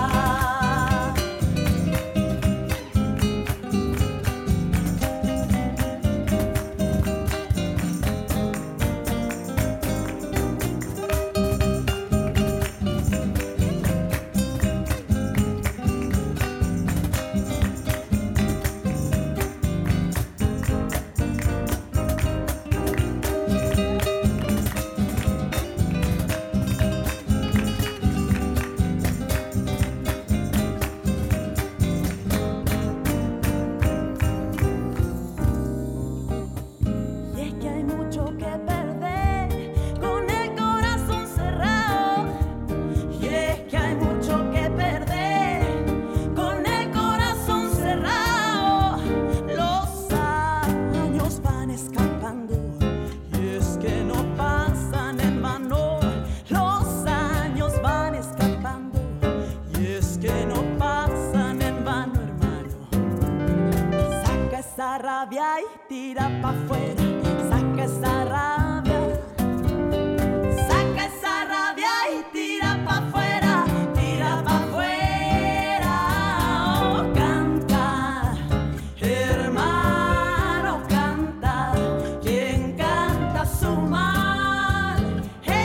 Y es que hay mucho que perder con el corazón cerrado. Y es que hay mucho que perder con el corazón cerrado. Los años van escapando y es que no pasan en vano. Los años van escapando y es que no pasan en vano, hermano. Saca esa rabia y tira pa' afuera. Saca esa rabia. Saca esa rabia y tira pa' afuera. Tira pa' afuera. Oh, canta, hermano, canta. Quien canta su mal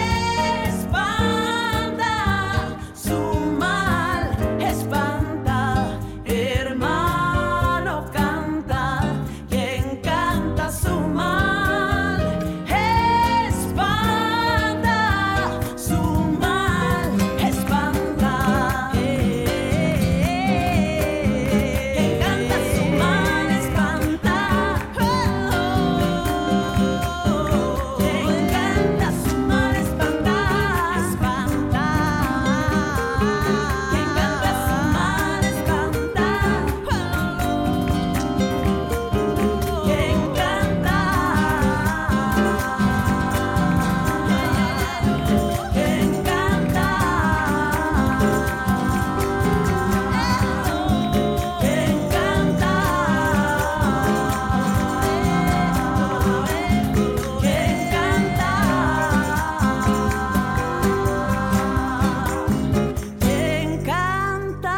espanta. Su mal espanta. Hermano, canta. Quien canta su mal espanta. Su mal espanta. Quien canta su mal espanta. Quien canta su mal espanta. Espanta. Quien canta su mal espanta. Quien canta. Quien canta. Quien canta. Quien canta.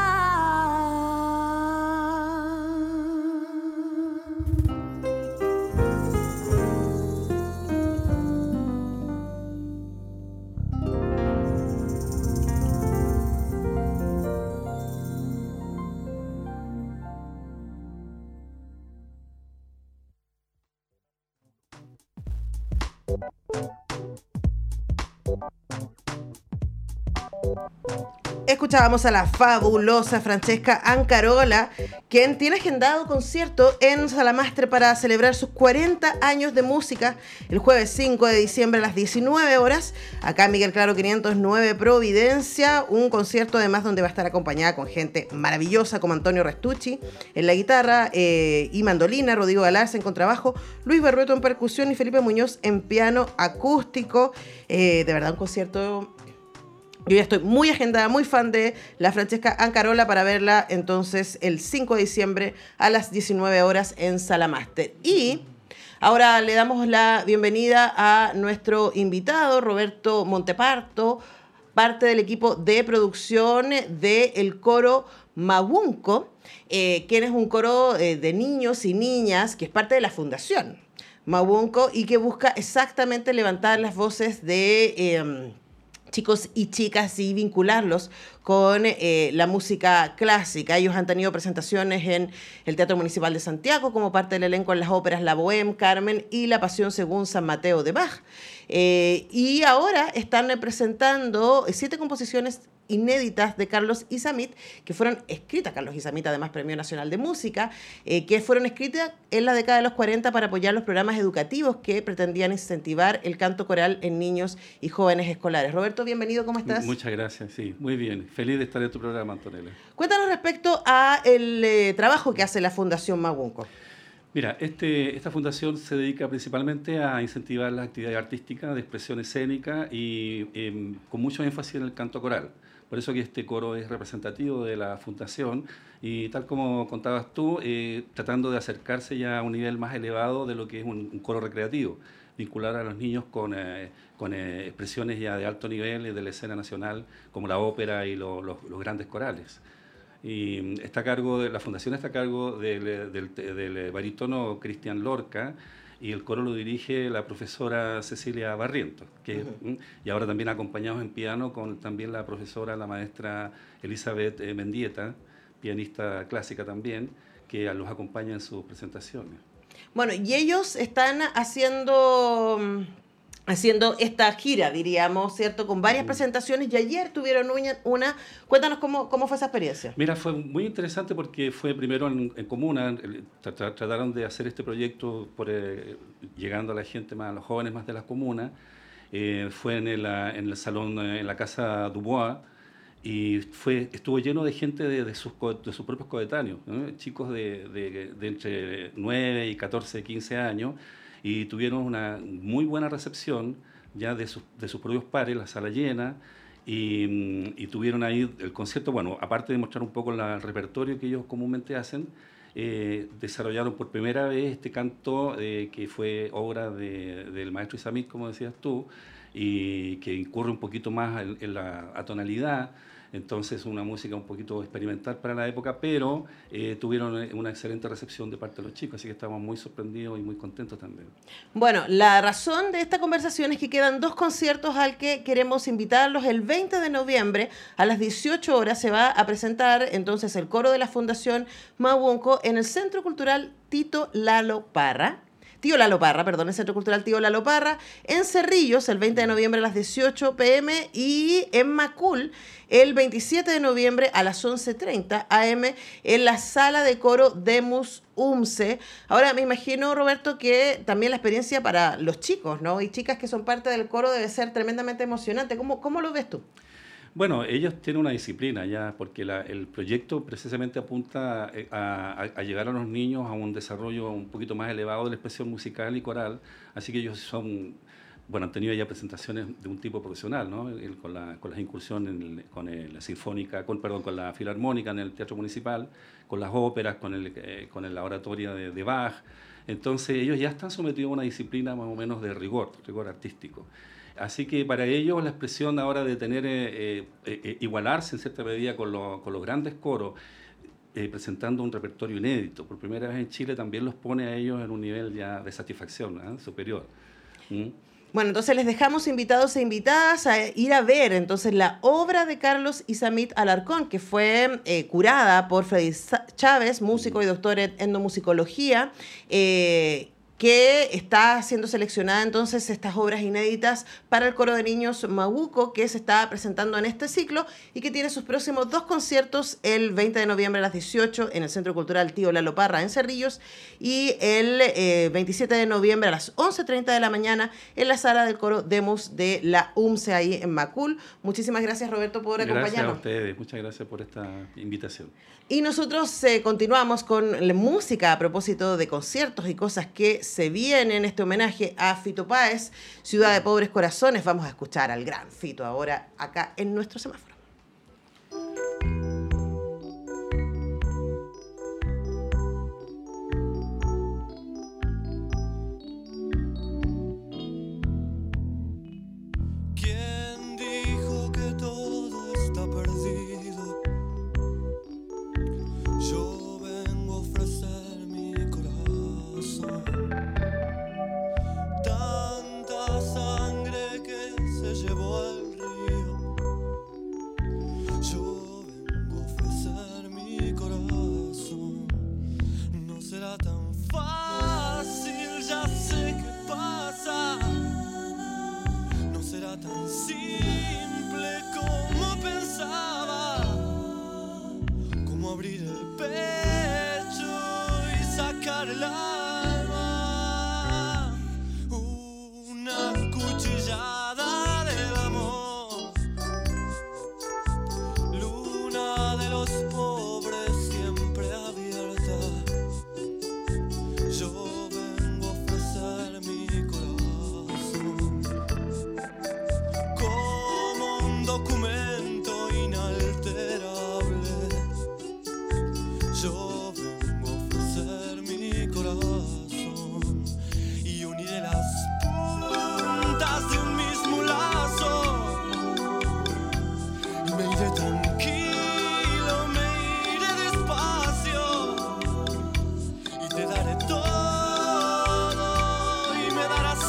Escuchábamos a la fabulosa Francesca Ancarola, quien tiene agendado concierto en Salamastre para celebrar sus 40 años de música el jueves 5 de diciembre a las 19 horas. Acá en Miguel Claro 509 Providencia, un concierto además donde va a estar acompañada con gente maravillosa como Antonio Restucci en la guitarra y mandolina, Rodrigo Galarza en contrabajo, Luis Berrueto en percusión y Felipe Muñoz en piano acústico. De verdad un concierto. Yo ya estoy muy agendada, muy fan de la Francesca Ancarola para verla entonces el 5 de diciembre a las 19 horas en Salamastre. Y ahora le damos la bienvenida a nuestro invitado, Roberto Monteparto, parte del equipo de producción del coro Mawunco, quien es un coro de niños y niñas que es parte de la Fundación Mawunco y que busca exactamente levantar las voces de chicos y chicas y vincularlos con la música clásica. Ellos han tenido presentaciones en el Teatro Municipal de Santiago como parte del elenco en las óperas La Bohème, Carmen y La Pasión según San Mateo de Bach. Y ahora están presentando 7 composiciones inéditas de Carlos Izammit, que fueron escritas, Carlos Izammit además Premio Nacional de Música, que fueron escritas en la década de los 40 para apoyar los programas educativos que pretendían incentivar el canto coral en niños y jóvenes escolares. Roberto, bienvenido, ¿cómo estás? Muchas gracias, sí, muy bien. Feliz de estar en tu programa, Antonella. Cuéntanos respecto a el trabajo que hace la Fundación Mawunco. Mira, esta fundación se dedica principalmente a incentivar las actividades artísticas de expresión escénica y con mucho énfasis en el canto coral. Por eso que este coro es representativo de la fundación y tal como contabas tú, tratando de acercarse ya a un nivel más elevado de lo que es un coro recreativo, vincular a los niños con expresiones ya de alto nivel de la escena nacional, como la ópera y los grandes corales. Y está a cargo la fundación está a cargo del barítono Cristian Lorca y el coro lo dirige la profesora Cecilia Barrientos, y ahora también acompañados en piano con también la profesora, la maestra Elizabeth Mendieta, pianista clásica también, que los acompaña en sus presentaciones. Bueno, y ellos están haciendo esta gira, diríamos, ¿cierto? Con varias presentaciones, y ayer tuvieron una. Cuéntanos cómo fue esa experiencia. Mira, fue muy interesante porque fue primero en comuna, trataron de hacer este proyecto llegando a la gente más, a los jóvenes más de la comuna. Fue en el salón, en la Casa Dubois, y estuvo lleno de gente de sus propios coetáneos, ¿no? Chicos de entre 9 y 14, 15 años, y tuvieron una muy buena recepción ya de sus propios pares, la sala llena, y tuvieron ahí el concierto. Bueno, aparte de mostrar un poco el repertorio que ellos comúnmente hacen, desarrollaron por primera vez este canto que fue obra del maestro Izammit, como decías tú, y que incurre un poquito más en la atonalidad. Entonces, una música un poquito experimental para la época, pero tuvieron una excelente recepción de parte de los chicos, así que estamos muy sorprendidos y muy contentos también. Bueno, la razón de esta conversación es que quedan 2 conciertos al que queremos invitarlos. El 20 de noviembre a las 18 horas se va a presentar entonces el coro de la Fundación Mawunco en el Centro Cultural Tío Lalo Parra, el Centro Cultural Tío Lalo Parra, en Cerrillos, el 20 de noviembre a las 18 p.m. y en Macul, el 27 de noviembre a las 11:30 a.m. en la Sala de Coro Demus UMCE. Ahora, me imagino, Roberto, que también la experiencia para los chicos, ¿no? Y chicas que son parte del coro debe ser tremendamente emocionante. ¿Cómo lo ves tú? Bueno, ellos tienen una disciplina ya, porque el proyecto precisamente apunta a llegar a los niños a un desarrollo un poquito más elevado de la expresión musical y coral, así que ellos han tenido ya presentaciones de un tipo profesional, ¿no? Con las incursiones con la sinfónica, con la filarmónica en el Teatro Municipal, con las óperas, con la oratoria de Bach. Entonces ellos ya están sometidos a una disciplina más o menos de rigor artístico. Así que para ellos la expresión ahora de tener, igualarse en cierta medida con los grandes coros, presentando un repertorio inédito, por primera vez en Chile, también los pone a ellos en un nivel ya de satisfacción, superior. Bueno, entonces les dejamos invitados e invitadas a ir a ver entonces la obra de Carlos Izammit Alarcón, que fue curada por Freddy Chávez, músico y doctor en etnomusicología, que está siendo seleccionada entonces estas obras inéditas para el coro de niños Mawunco, que se está presentando en este ciclo y que tiene sus próximos 2 conciertos el 20 de noviembre a las 18 en el Centro Cultural Tío Lalo Parra en Cerrillos y el 27 de noviembre a las 11:30 de la mañana en la Sala del Coro Demus de la UMCE ahí en Macul. Muchísimas gracias, Roberto, por acompañarnos. Gracias a ustedes, muchas gracias por esta invitación. Y nosotros continuamos con la música a propósito de conciertos y cosas que se vienen en este homenaje a Fito Páez, Ciudad de Pobres Corazones. Vamos a escuchar al gran Fito ahora acá en nuestro semáforo. ¿Quién dijo que todo está perdido? Yo vengo a ofrecer mi corazón. Tanta sangre que se llevó el río. Yo vengo a ofrecer mi corazón. No será tan fácil, ya sé qué pasa. No será tan simple como pensar. abrir el pecho y sacar el alma. Una cuchillada del amor. Luna de los pobres siempre abierta. Yo vengo a ofrecer mi corazón como un documento inalterable. Yo vengo a ofrecer mi corazón y uniré las puntas de un mismo lazo. Y me iré tranquilo, me iré despacio. Y te daré todo y me darás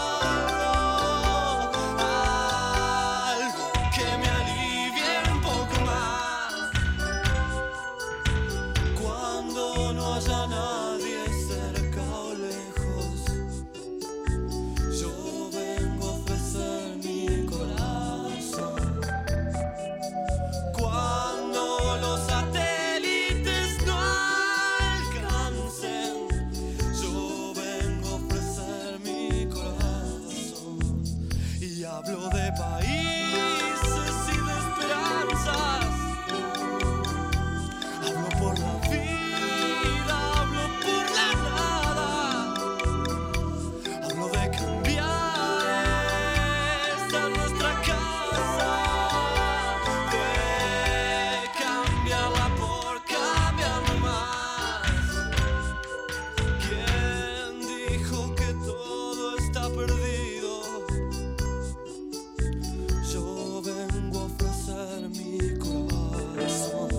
algo que me alivie un poco más. Cuando no haya nadie cerca o lejos, yo vengo a ofrecer mi corazón. Cuando los satélites no alcancen, yo vengo a ofrecer mi corazón. Y hablo de países y de esperanzas. Hablo por la vida, hablo por la nada. Hablo de cambiar esta nuestra casa, de cambiarla por cambiarla más. ¿Quién dijo que todo está perdido? Yo vengo a ofrecer mi corazón.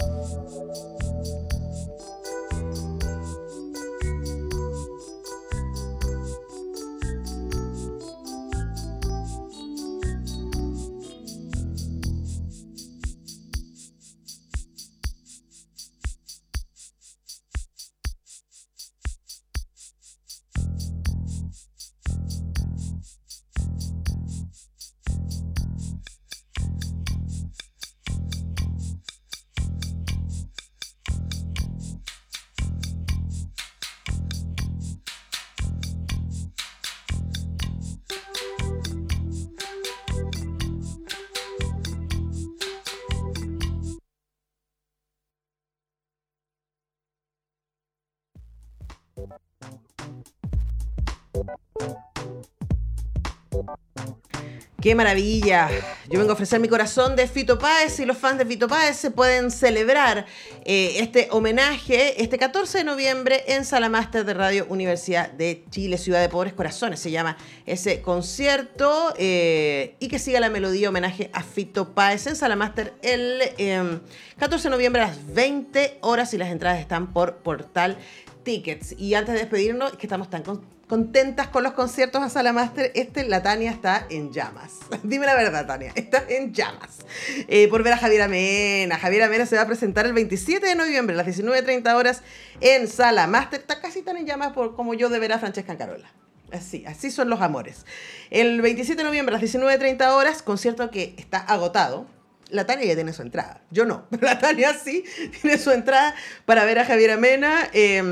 ¡Qué maravilla! Yo vengo a ofrecer mi corazón de Fito Páez y los fans de Fito Páez se pueden celebrar este homenaje este 14 de noviembre en Sala Máster de Radio Universidad de Chile, Ciudad de Pobres Corazones. Se llama ese concierto y que siga la melodía homenaje a Fito Páez en Sala Máster el 14 de noviembre a las 20 horas y las entradas están por Portal Tickets. Y antes de despedirnos, que estamos tan contentas con los conciertos a Sala Máster, la Tania está en llamas. Dime la verdad, Tania, está en llamas. Por ver a Javier Amena. Javier Amena se va a presentar el 27 de noviembre a las 19:30 horas en Sala Máster. Está casi tan en llamas como yo de ver a Francesca Carola. Así son los amores. El 27 de noviembre a las 19:30 horas, concierto que está agotado. La Tania ya tiene su entrada. Yo no, pero la Tania sí tiene su entrada para ver a Javier Amena.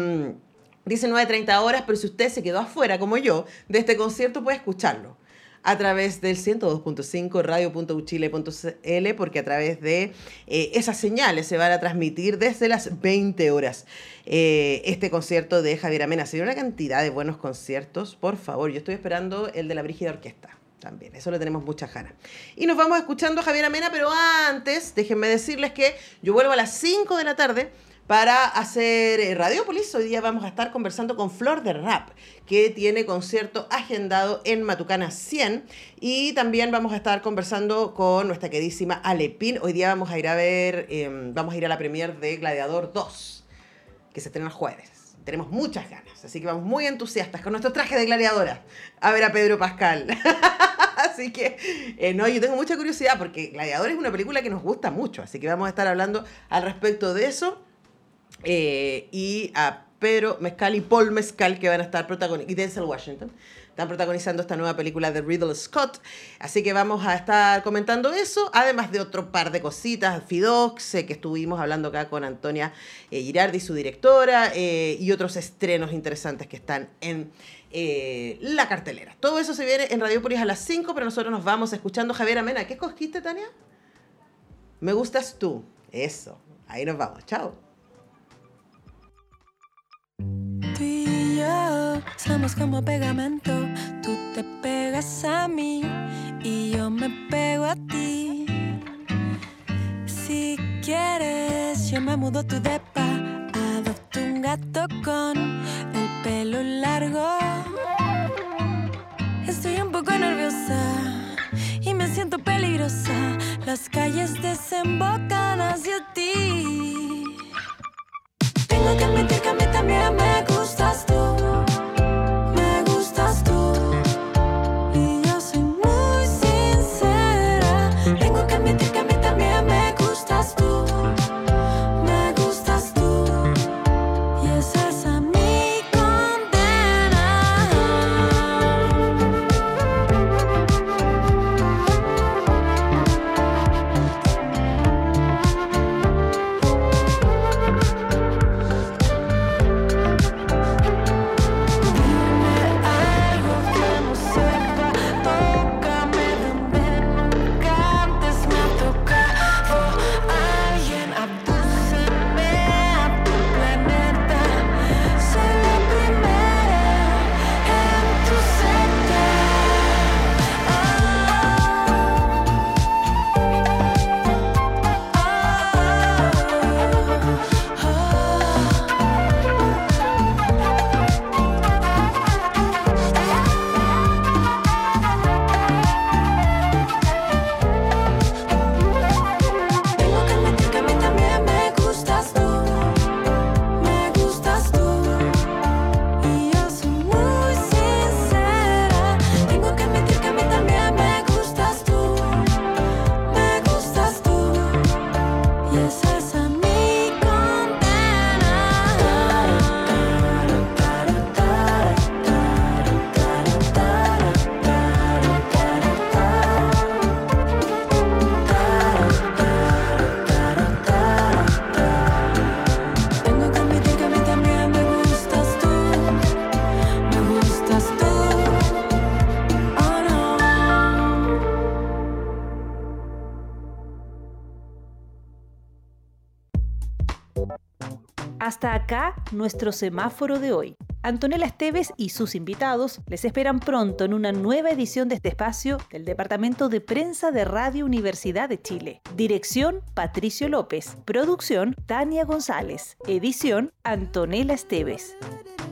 19:30 horas, pero si usted se quedó afuera, como yo, de este concierto, puede escucharlo a través del 102.5 radio.uchile.cl, porque a través de esas señales se van a transmitir desde las 20 horas este concierto de Javier Amena. Sería una cantidad de buenos conciertos, por favor. Yo estoy esperando el de la Brígida Orquesta. También, eso le tenemos muchas ganas. Y nos vamos escuchando a Javier Amena, pero antes, déjenme decirles que yo vuelvo a las 5 de la tarde para hacer Radiópolis. Hoy día vamos a estar conversando con Flor de Rap, que tiene concierto agendado en Matucana 100. Y también vamos a estar conversando con nuestra queridísima Alepín. Hoy día vamos a ir a ver, vamos a ir a la premiere de Gladiador 2, que se estrena el jueves. Tenemos muchas ganas, así que vamos muy entusiastas con nuestro traje de gladiadora a ver a Pedro Pascal. Así que, no, yo tengo mucha curiosidad porque Gladiador es una película que nos gusta mucho, así que vamos a estar hablando al respecto de eso. Y a Pedro Mezcal y Paul Mezcal, que van a estar protagonistas, y Denzel Washington, están protagonizando esta nueva película de Ridley Scott. Así que vamos a estar comentando eso, además de otro par de cositas, Fidox, que estuvimos hablando acá con Antonia Girardi, su directora, y otros estrenos interesantes que están en la cartelera. Todo eso se viene en Radiopolis a las 5, pero nosotros nos vamos escuchando Javier Amena. ¿Qué escogiste, Tania? Me gustas tú. Eso. Ahí nos vamos. Chao. Tú y yo somos como pegamento. Tú te pegas a mí y yo me pego a ti. Si quieres, yo me mudo a tu depa. Adopto un gato con el pelo largo. Estoy un poco nerviosa y me siento peligrosa. Las calles desembocan hacia ti. Tengo que admitir que a mí también me gustas tú. Me gustas tú. Y yo soy muy sincera. Tengo que admitir que a mí también me gustas tú. Me gustas tú. Y esa es a mi condena. Hasta acá nuestro semáforo de hoy. Antonella Esteves y sus invitados les esperan pronto en una nueva edición de este espacio del Departamento de Prensa de Radio Universidad de Chile. Dirección, Patricio López. Producción, Tania González. Edición, Antonella Esteves.